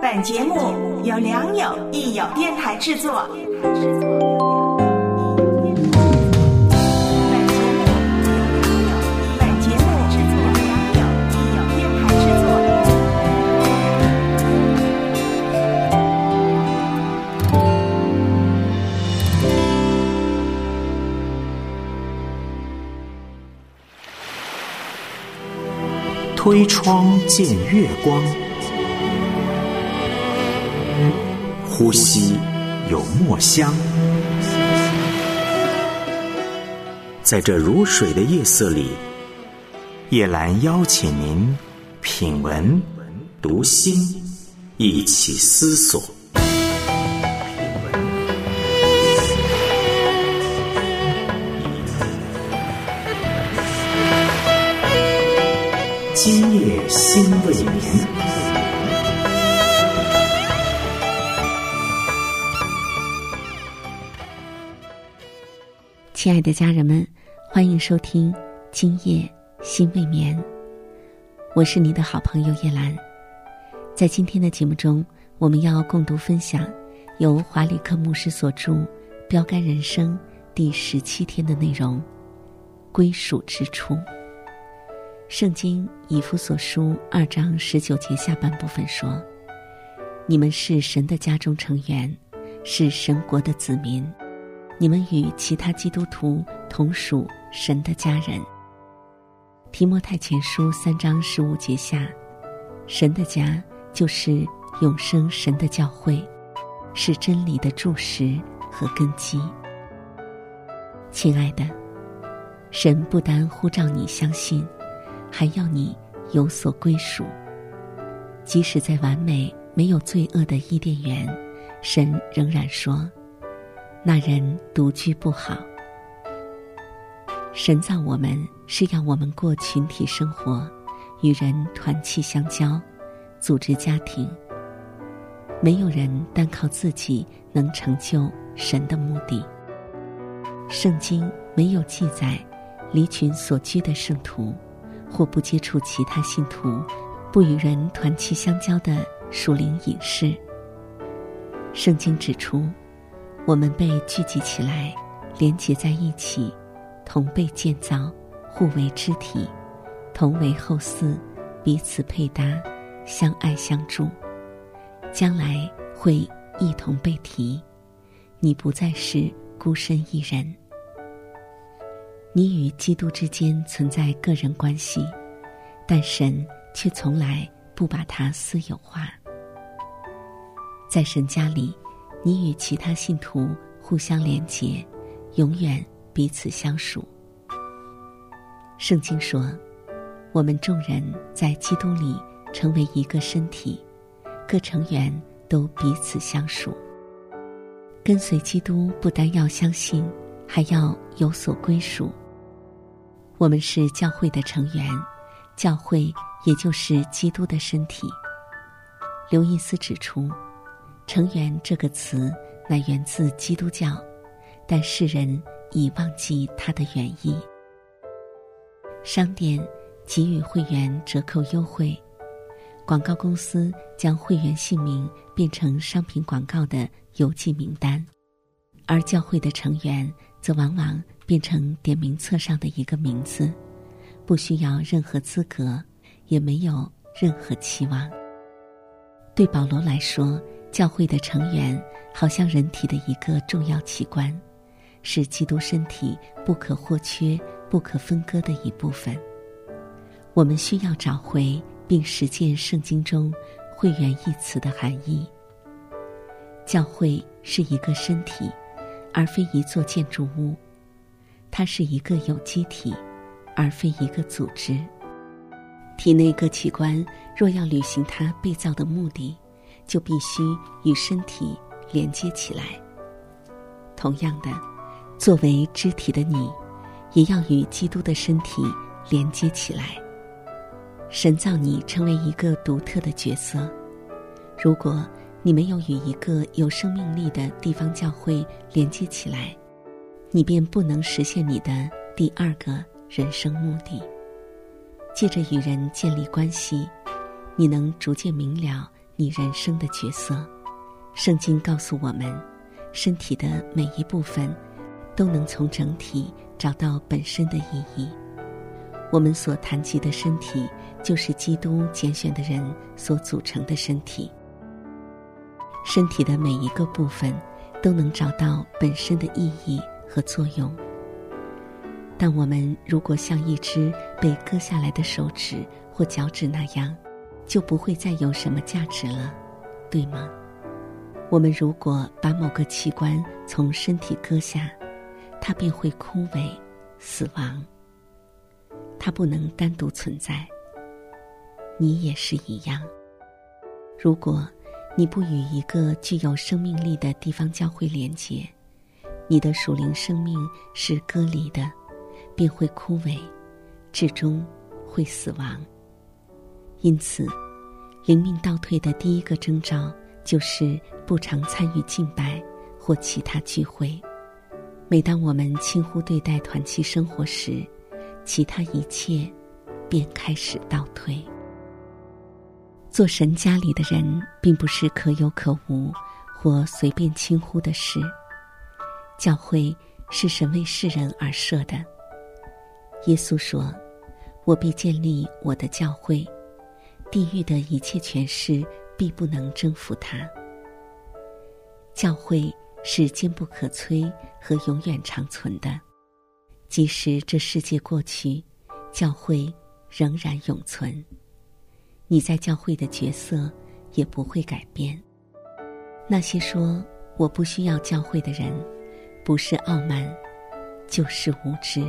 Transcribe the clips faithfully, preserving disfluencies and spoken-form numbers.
本节目由良友益友电台制作。 推窗见月光，呼吸有墨香。在这如水的夜色里，叶兰邀请您品文读心，一起思索。今夜心未眠。 亲爱的家人们，欢迎收听今夜心未眠，我是你的好朋友叶兰。在今天的节目中，我们要共读分享由华里克牧师所著《标杆人生》第十七天的内容，归属之处。圣经以弗所书二章十九节下半部分说，你们是神的家中成员，是神国的子民，你们与其他基督徒同属神的家人。提摩太前书三章十五节下，神的家就是永生神的教会，是真理的柱石和根基。亲爱的，神不单呼召你相信，还要你有所归属。即使在完美没有罪恶的伊甸园，神仍然说，那人独居不好。神造我们是要我们过群体生活，与人团契相交，组织家庭。没有人单靠自己能成就神的目的。圣经没有记载离群所居的圣徒，或不接触其他信徒，不与人团契相交的属灵隐士。圣经指出，我们被聚集起来，连结在一起，同被建造，互为肢体，同为后嗣，彼此配搭，相爱相助，将来会一同被提。你不再是孤身一人。你与基督之间存在个人关系，但神却从来不把它私有化。在神家里，你与其他信徒互相连结，永远彼此相属。圣经说，我们众人在基督里成为一个身体，各成员都彼此相属。跟随基督不单要相信，还要有所归属。我们是教会的成员，教会也就是基督的身体。刘易斯指出，成员这个词乃源自基督教，但世人已忘记它的原意。商店给予会员折扣优惠，广告公司将会员姓名变成商品广告的邮寄名单，而教会的成员则往往变成点名册上的一个名字，不需要任何资格，也没有任何期望。对保罗来说，教会的成员好像人体的一个重要器官，是基督身体不可或缺、不可分割的一部分。我们需要找回并实践圣经中会员一词的含义。教会是一个身体，而非一座建筑物。它是一个有机体，而非一个组织。体内各器官若要履行它被造的目的，就必须与身体连接起来。同样的，作为肢体的你，也要与基督的身体连接起来。神造你成为一个独特的角色，如果你没有与一个有生命力的地方教会连接起来，你便不能实现你的第二个人生目的。借着与人建立关系，你能逐渐明了你人生的角色。圣经告诉我们，身体的每一部分都能从整体找到本身的意义。我们所谈及的身体，就是基督拣选的人所组成的身体。身体的每一个部分都能找到本身的意义和作用。但我们如果像一只被割下来的手指或脚趾那样，就不会再有什么价值了，对吗？我们如果把某个器官从身体割下，它便会枯萎、死亡。它不能单独存在。你也是一样。如果你不与一个具有生命力的地方教会连结，你的属灵生命是割离的，便会枯萎，至终会死亡。因此，灵命倒退的第一个征兆就是不常参与敬拜或其他聚会。每当我们轻忽对待团契生活时，其他一切便开始倒退。做神家里的人并不是可有可无或随便轻忽的事。教会是神为世人而设的。耶稣说，我必建立我的教会，地狱的一切权势必不能征服它。教会是坚不可摧和永远长存的，即使这世界过去，教会仍然永存。你在教会的角色也不会改变。那些说我不需要教会的人，不是傲慢，就是无知。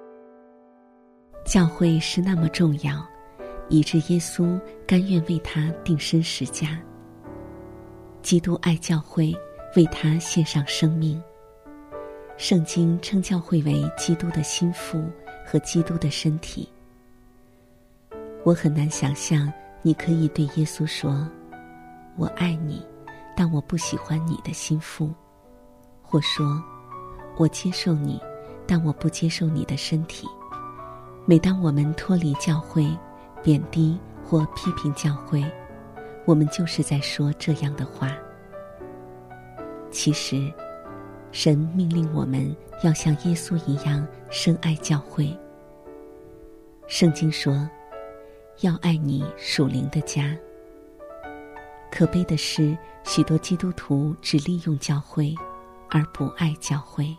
教会是那么重要，以致耶稣甘愿为他定身十架。基督爱教会，为他献上生命。圣经称教会为基督的心腹和基督的身体。我很难想象你可以对耶稣说，我爱你，但我不喜欢你的心腹，或说，我接受你，但我不接受你的身体。每当我们脱离教会，贬低或批评教会，我们就是在说这样的话。其实，神命令我们要像耶稣一样深爱教会。圣经说，要爱你属灵的家。可悲的是，许多基督徒只利用教会，而不爱教会。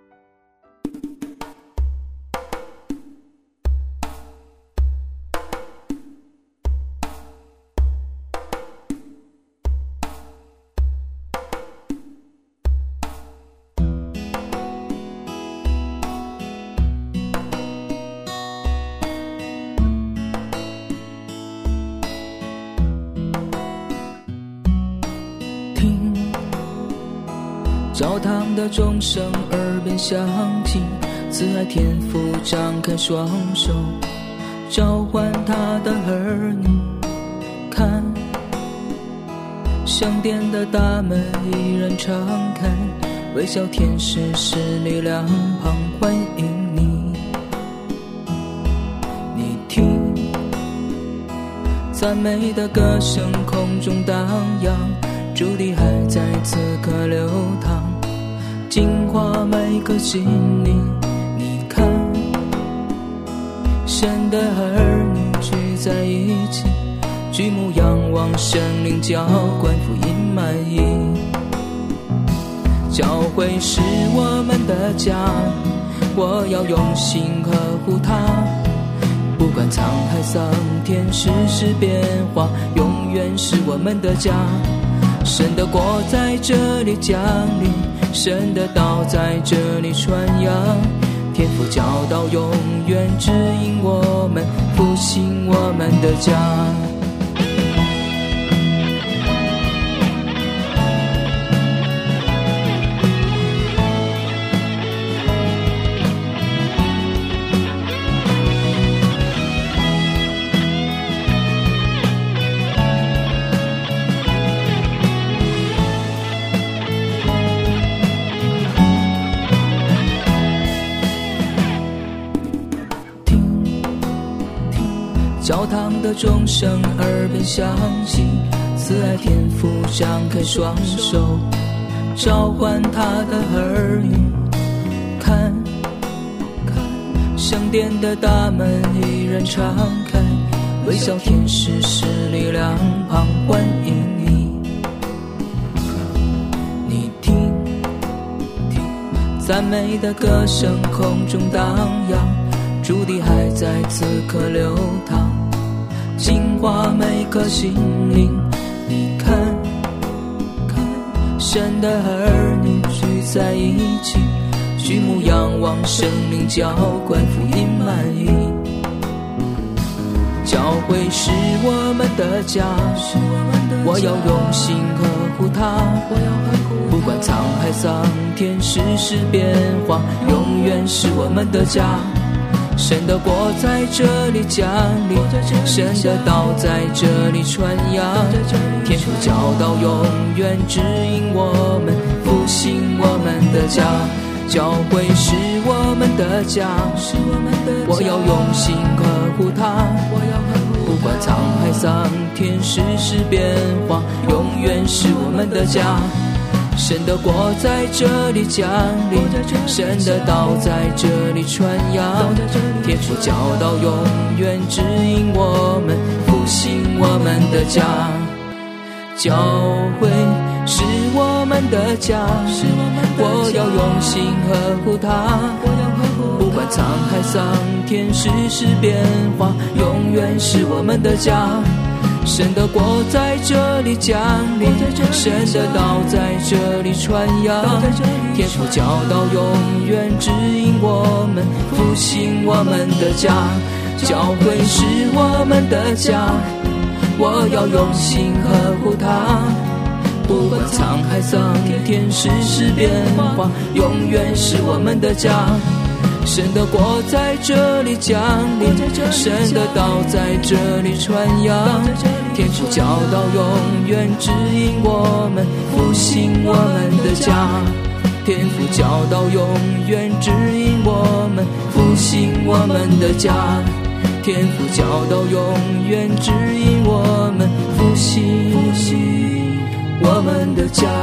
教堂的钟声耳边响起，慈爱天父张开双手，召唤他的儿女。看，圣殿的大门依然敞开，微笑天使使你两旁欢迎你。你听，赞美的歌声空中荡漾，主的爱在此刻流淌，净化每颗心灵。你看，神的儿女聚在一起，举目仰望神灵浇灌，福音满溢。教会是我们的家，我要用心呵护它，不管沧海桑田世事变化，永远是我们的家。神的国在这里降临，神的道在这里传扬，天父教导永远指引我们，复兴我们的家。教堂的钟声耳边响起，慈慈爱天父张开双手，召唤他的儿女。看，看，圣殿的大门依然敞开，微笑天使势力两旁欢迎你。你听，听，赞美的歌声空中荡漾，主的爱在此刻流淌，净化每颗心灵。你看，看，神的儿女聚在一起，举目仰望生命浇灌，福音满溢。教会是我们的家，我要用心呵护它，不管沧海桑田世事变化，永远是我们的家。神的国在这里降临，神的道在这里传扬，天父教导永远指引我们，复兴我们的家。教会是我们的家，我要用心呵护它，不管沧海桑田世事变化，永远是我们的家。神的国在这里降临，神的道在这里传扬，天父教导永远指引我们，复兴我们的家。教会是我们的家，我要用心呵护它，不管沧海桑田世事变化，永远是我们的家。神的国在这里降临，神的道在这里传扬，天父教导永远指引我们，复兴我们的家。教会是我们的家，我要用心呵护它，不管沧海桑田世事变化，永远是我们的家。神的国在这里降临，神的道在这里传扬，天父教导永远指引我们，复兴我们的家。天父教导永远指引我们，复兴我们的家。天父教导永远指引我们，复兴我们的家。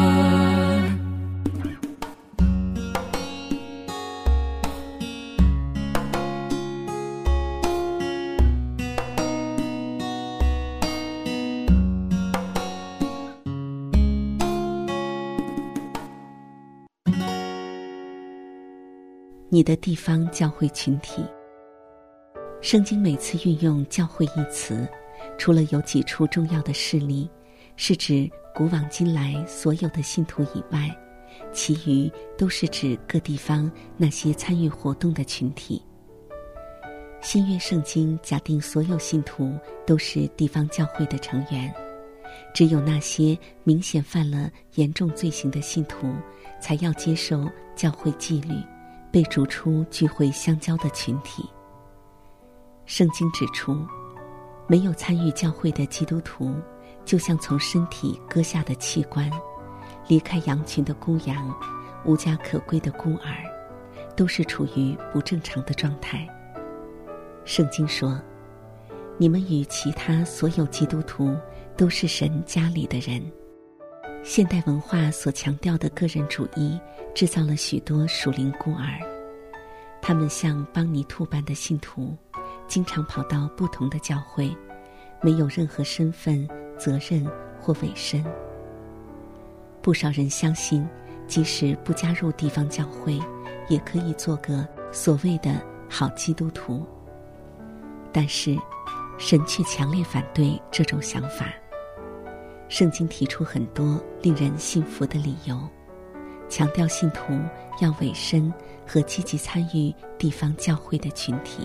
你的地方教会群体。圣经每次运用教会一词，除了有几处重要的事例，是指古往今来所有的信徒以外，其余都是指各地方那些参与活动的群体。新约圣经假定所有信徒都是地方教会的成员，只有那些明显犯了严重罪行的信徒，才要接受教会纪律，被逐出聚会相交的群体。圣经指出，没有参与教会的基督徒，就像从身体割下的器官，离开羊群的孤羊，无家可归的孤儿，都是处于不正常的状态。圣经说，你们与其他所有基督徒都是神家里的人。现代文化所强调的个人主义，制造了许多属灵孤儿，他们像邦尼兔般的信徒，经常跑到不同的教会，没有任何身份、责任或委身。不少人相信，即使不加入地方教会，也可以做个所谓的好基督徒。但是，神却强烈反对这种想法。圣经提出很多令人信服的理由，强调信徒要委身和积极参与地方教会的群体。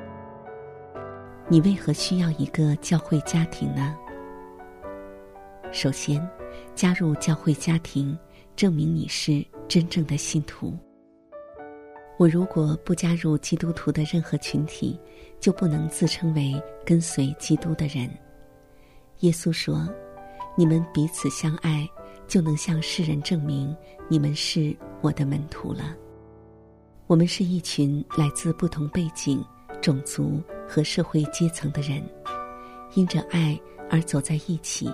你为何需要一个教会家庭呢？首先，加入教会家庭，证明你是真正的信徒。我如果不加入基督徒的任何群体，就不能自称为跟随基督的人。耶稣说，你们彼此相爱，就能向世人证明你们是我的门徒了。我们是一群来自不同背景、种族和社会阶层的人，因着爱而走在一起，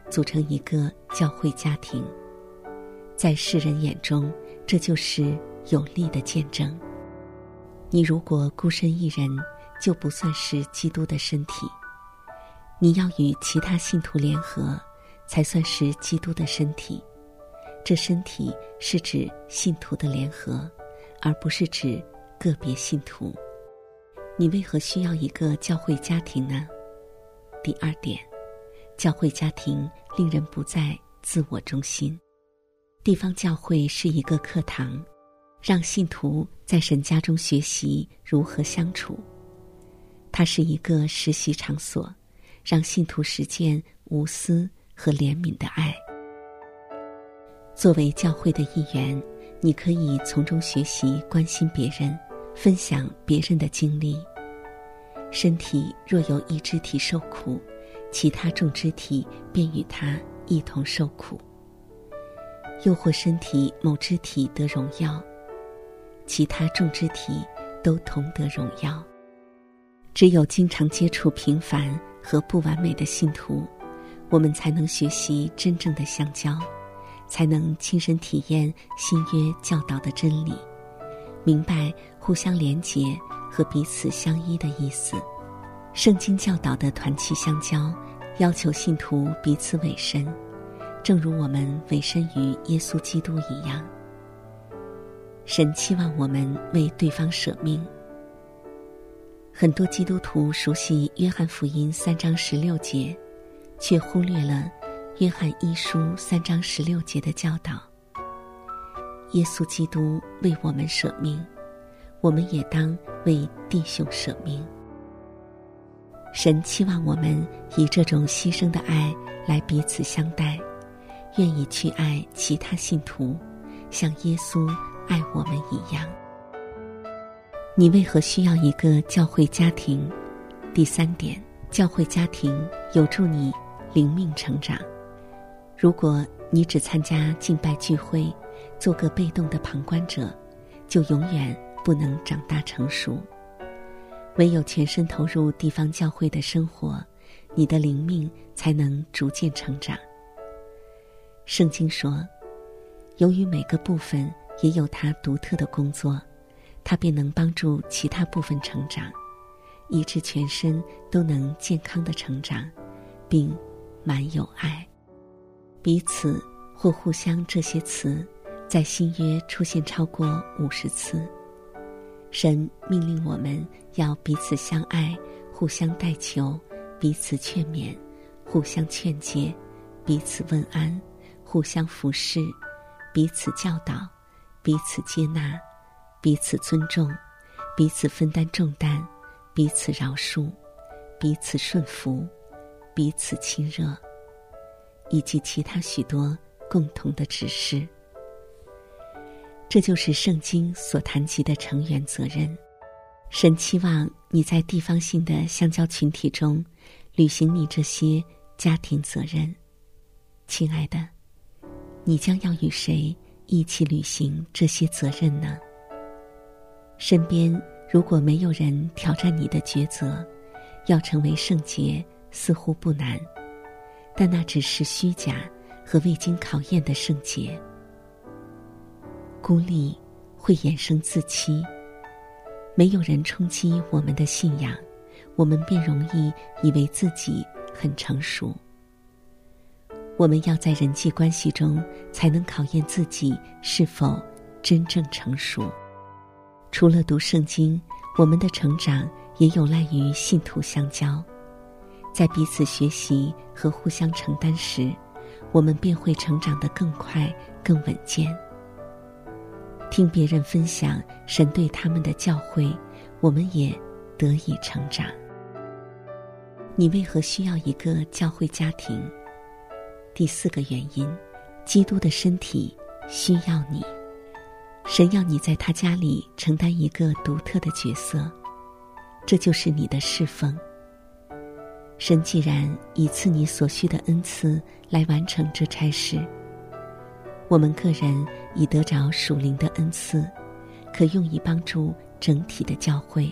组成一个教会家庭。在世人眼中，这就是有力的见证。你如果孤身一人，就不算是基督的身体。你要与其他信徒联合，才算是基督的身体。这身体是指信徒的联合，而不是指个别信徒。你为何需要一个教会家庭呢？第二点，教会家庭令人不再自我中心。地方教会是一个课堂，让信徒在神家中学习如何相处。它是一个实习场所，让信徒实践无私和怜悯的爱。作为教会的一员，你可以从中学习关心别人，分享别人的经历。身体若有一肢体受苦，其他众肢体便与他一同受苦。又或身体某肢体得荣耀，其他众肢体都同得荣耀。只有经常接触平凡和不完美的信徒，我们才能学习真正的相交，才能亲身体验新约教导的真理，明白互相连结和彼此相依的意思。圣经教导的团契相交，要求信徒彼此委身，正如我们委身于耶稣基督一样。神期望我们为对方舍命。很多基督徒熟悉约翰福音三章十六节，却忽略了约翰一书三章十六节的教导。耶稣基督为我们舍命，我们也当为弟兄舍命。神期望我们以这种牺牲的爱来彼此相待，愿意去爱其他信徒，像耶稣爱我们一样。你为何需要一个教会家庭？第三点，教会家庭有助你灵命成长。如果你只参加敬拜聚会，做个被动的旁观者，就永远不能长大成熟。唯有全身投入地方教会的生活，你的灵命才能逐渐成长。圣经说，由于每个部分也有它独特的工作，它便能帮助其他部分成长，以致全身都能健康的成长，并满有爱。彼此或互相这些词在新约出现超过五十次。神命令我们要彼此相爱，互相代求，彼此劝勉，互相劝诫，彼此问安，互相服侍，彼此教导，彼此接纳，彼此尊重，彼此分担重担，彼此饶恕，彼此顺服，彼此亲热，以及其他许多共同的指示。这就是圣经所谈及的成员责任。神期望你在地方性的相交群体中履行你这些家庭责任。亲爱的，你将要与谁一起履行这些责任呢？身边如果没有人挑战你的抉择，要成为圣洁似乎不难，但那只是虚假和未经考验的圣洁。孤立会衍生自欺，没有人冲击我们的信仰，我们便容易以为自己很成熟。我们要在人际关系中才能考验自己是否真正成熟。除了读圣经，我们的成长也有赖于信徒相交。在彼此学习和互相承担时，我们便会成长得更快更稳健。听别人分享神对他们的教诲，我们也得以成长。你为何需要一个教会家庭？第四个原因，基督的身体需要你。神要你在他家里承担一个独特的角色，这就是你的侍奉。神既然以赐你所需的恩赐来完成这差事，我们个人已得着属灵的恩赐，可用以帮助整体的教会。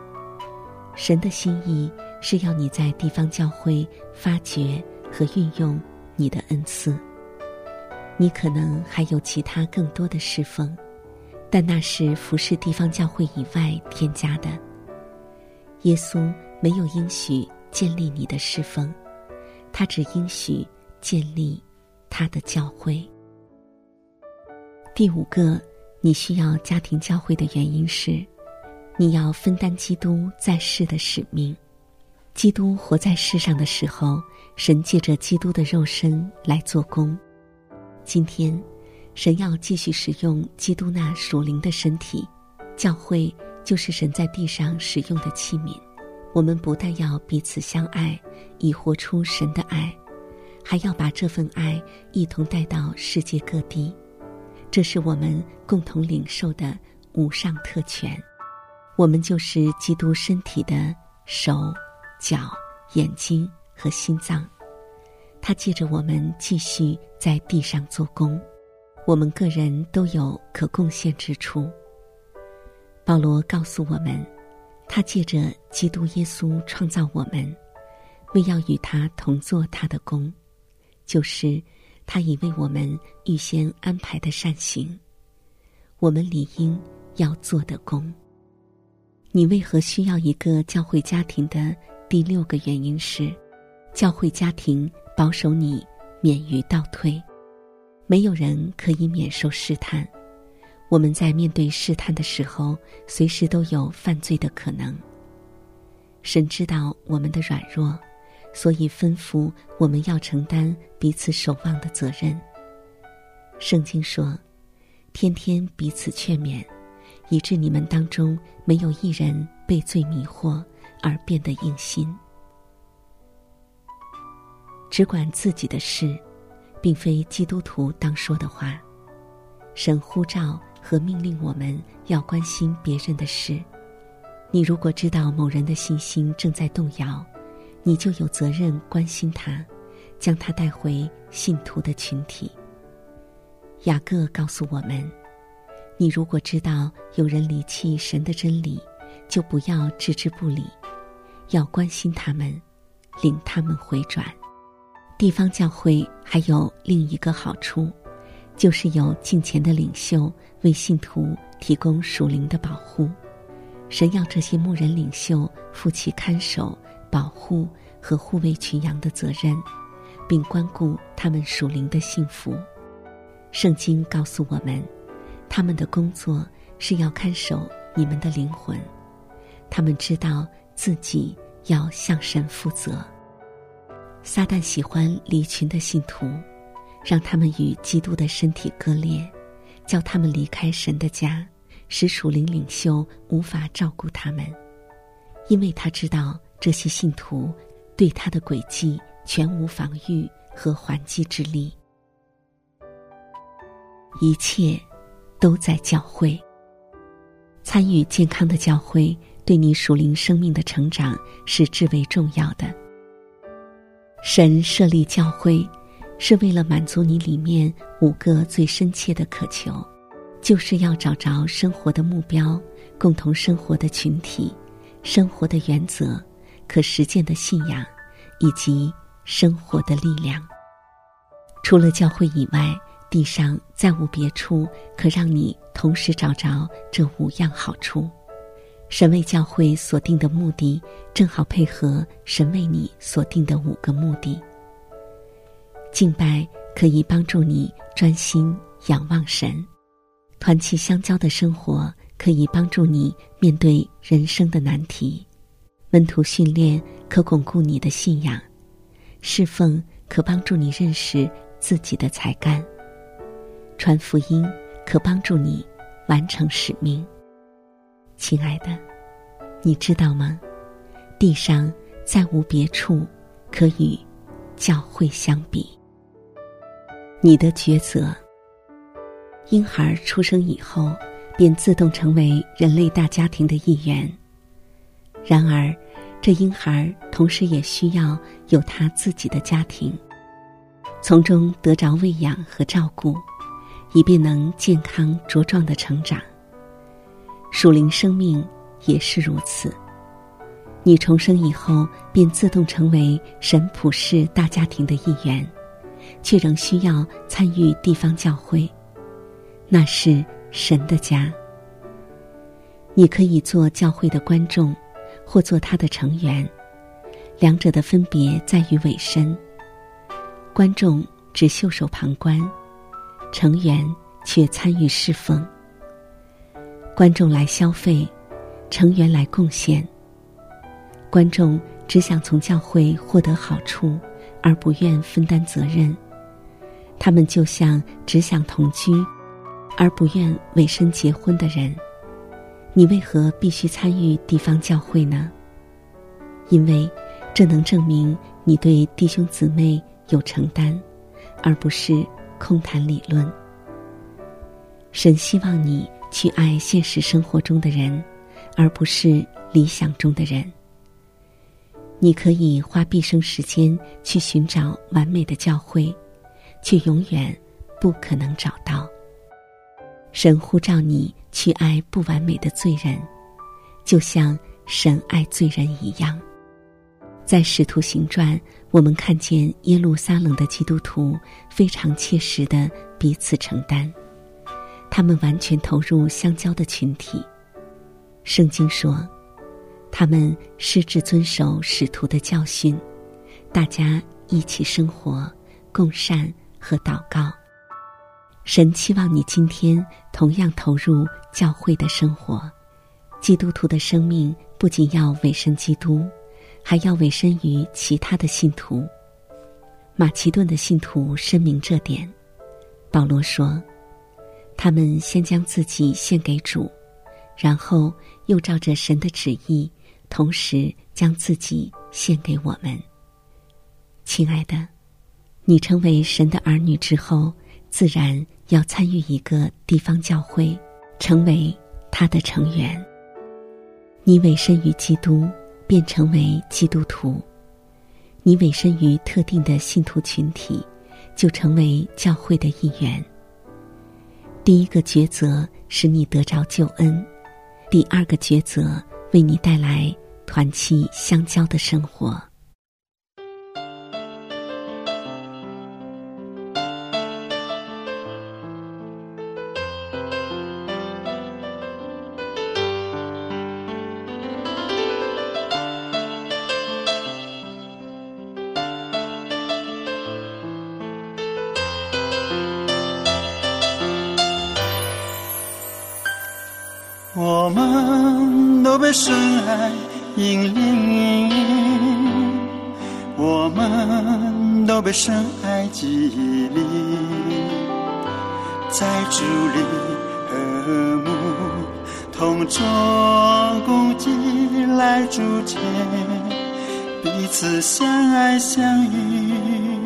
神的心意是要你在地方教会发掘和运用你的恩赐。你可能还有其他更多的侍奉，但那是服侍地方教会以外添加的。耶稣没有应许建立你的侍奉，他只应许建立他的教会。第五个，你需要家庭教会的原因是，你要分担基督在世的使命。基督活在世上的时候，神借着基督的肉身来做工。今天，神要继续使用基督那属灵的身体，教会就是神在地上使用的器皿。我们不但要彼此相爱，以活出神的爱，还要把这份爱一同带到世界各地。这是我们共同领受的无上特权。我们就是基督身体的手、脚、眼睛和心脏。他借着我们继续在地上做工，我们个人都有可贡献之处。保罗告诉我们，他借着基督耶稣创造我们，为要与他同做他的工，就是他已为我们预先安排的善行，我们理应要做的工。你为何需要一个教会家庭的第六个原因是，教会家庭保守你免于倒退。没有人可以免受试探，我们在面对试探的时候，随时都有犯罪的可能。神知道我们的软弱，所以吩咐我们要承担彼此守望的责任。圣经说，天天彼此劝勉，以致你们当中没有一人被罪迷惑而变得硬心。只管自己的事，并非基督徒当说的话。神呼召和命令我们要关心别人的事。你如果知道某人的信心正在动摇，你就有责任关心他，将他带回信徒的群体。雅各告诉我们，你如果知道有人离弃神的真理，就不要置之不理，要关心他们，领他们回转。地方教会还有另一个好处，就是有敬虔的领袖为信徒提供属灵的保护。神要这些牧人领袖负起看守、保护和护卫群羊的责任，并关顾他们属灵的幸福。圣经告诉我们，他们的工作是要看守你们的灵魂，他们知道自己要向神负责。撒旦喜欢离群的信徒，让他们与基督的身体割裂，叫他们离开神的家，使属灵领袖无法照顾他们。因为他知道这些信徒对他的诡计全无防御和还击之力。一切都在教会。参与健康的教会对你属灵生命的成长是至为重要的。神设立教会是为了满足你里面五个最深切的渴求，就是要找着生活的目标、共同生活的群体、生活的原则、可实践的信仰以及生活的力量。除了教会以外，地上再无别处可让你同时找着这五样好处。神为教会所定的目的正好配合神为你所定的五个目的。敬拜可以帮助你专心仰望神，团契相交的生活可以帮助你面对人生的难题，门徒训练可巩固你的信仰，侍奉可帮助你认识自己的才干，传福音可帮助你完成使命。亲爱的，你知道吗？地上再无别处可与教会相比。你的抉择。婴孩出生以后便自动成为人类大家庭的一员，然而这婴孩同时也需要有他自己的家庭，从中得着喂养和照顾，以便能健康茁壮的成长。属灵生命也是如此，你重生以后便自动成为神普世大家庭的一员， 却仍需要参与地方教会，那是神的家。你可以做教会的观众，或做他的成员，两者的分别在于委身。观众只袖手旁观，成员却参与侍奉。观众来消费，成员来贡献。观众只想从教会获得好处，而不愿分担责任。他们就像只想同居，而不愿委身结婚的人。你为何必须参与地方教会呢？因为这能证明你对弟兄姊妹有承担，而不是空谈理论。神希望你去爱现实生活中的人，而不是理想中的人。你可以花毕生时间去寻找完美的教会，却永远不可能找到。神呼召你去爱不完美的罪人，就像神爱罪人一样。在使徒行传，我们看见耶路撒冷的基督徒非常切实地彼此承担，他们完全投入相交的群体。圣经说，他们矢志遵守使徒的教训，大家一起生活，共善和祷告。神期望你今天同样投入教会的生活。基督徒的生命不仅要委身基督，还要委身于其他的信徒。马其顿的信徒深明这点。保罗说，他们先将自己献给主，然后又照着神的旨意，同时将自己献给我们。亲爱的，你成为神的儿女之后，自然要参与一个地方教会，成为他的成员。你委身于基督，便成为基督徒。你委身于特定的信徒群体，就成为教会的一员。第一个抉择使你得着救恩，第二个抉择为你带来团契相交的生活。 我们都被深爱引领，我们都被深爱激励，在主里和睦同舟共济来主前，彼此相爱相遇。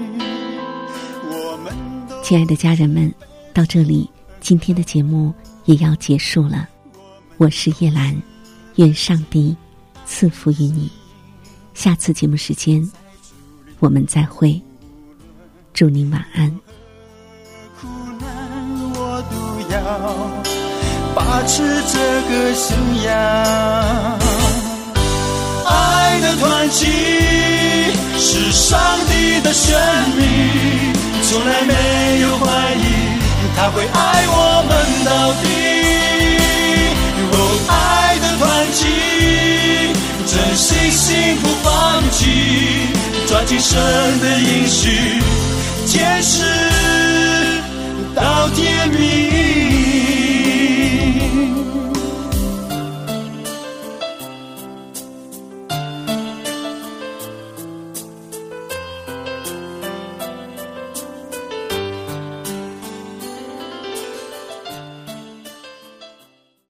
我们都亲爱的家人们，到这里今天的节目也要结束了。我是叶兰，愿上帝赐福于你。下次节目时间我们再会，祝您晚安。 苦难我都要把持这个信仰，爱的团契是上帝的选民，从来没有怀疑他会爱我们到底。爱的团契，真心心不放弃，抓紧神的应许，坚持